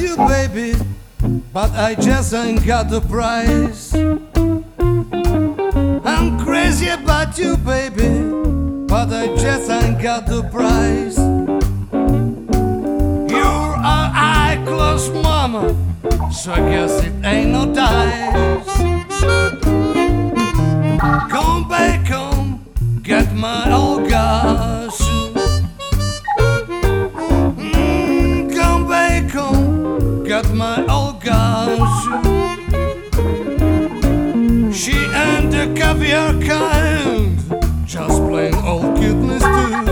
you, baby, but I just ain't got the price. I'm crazy about you, baby, but I just ain't got the price. You're a high-class mama, so I guess it ain't no dice. Come back home, get my old gas. Come back home, get my old gas. She ain't the caviar kind, just plain old kidneys too.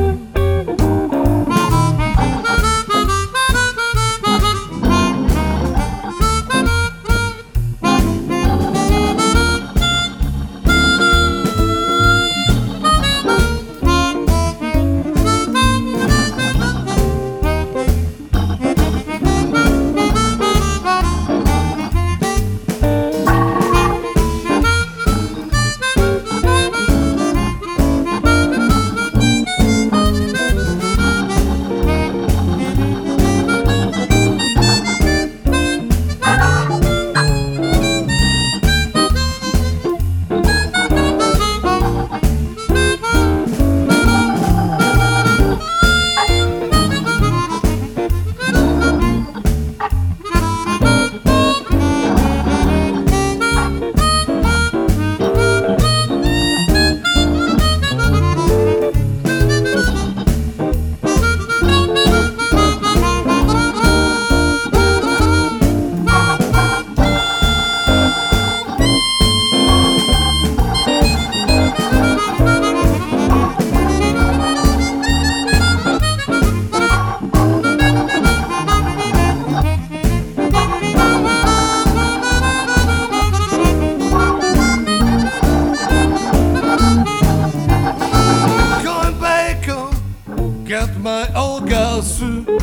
Get my old gas.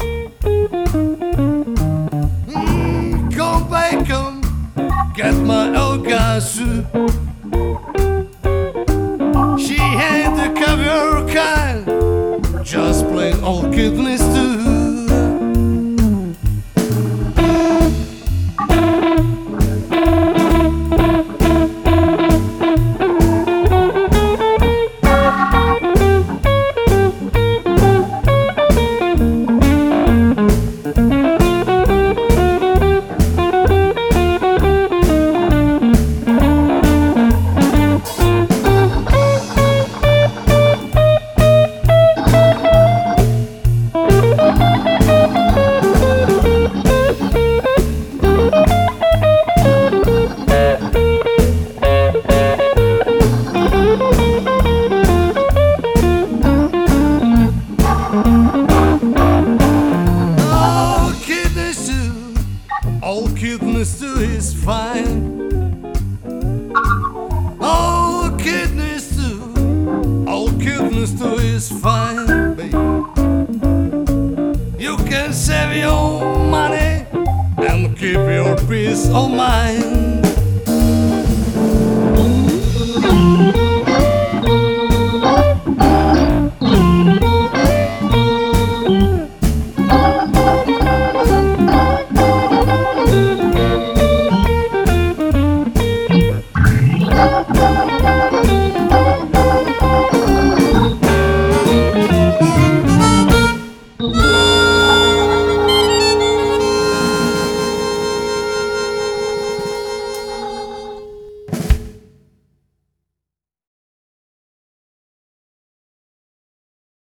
Come back home, get my old gas. She ain't the caviar kind, just plain old kidneys too. Old kidneys too is fine. Old kidneys too is fine, baby. You can save your money and keep your peace of mind.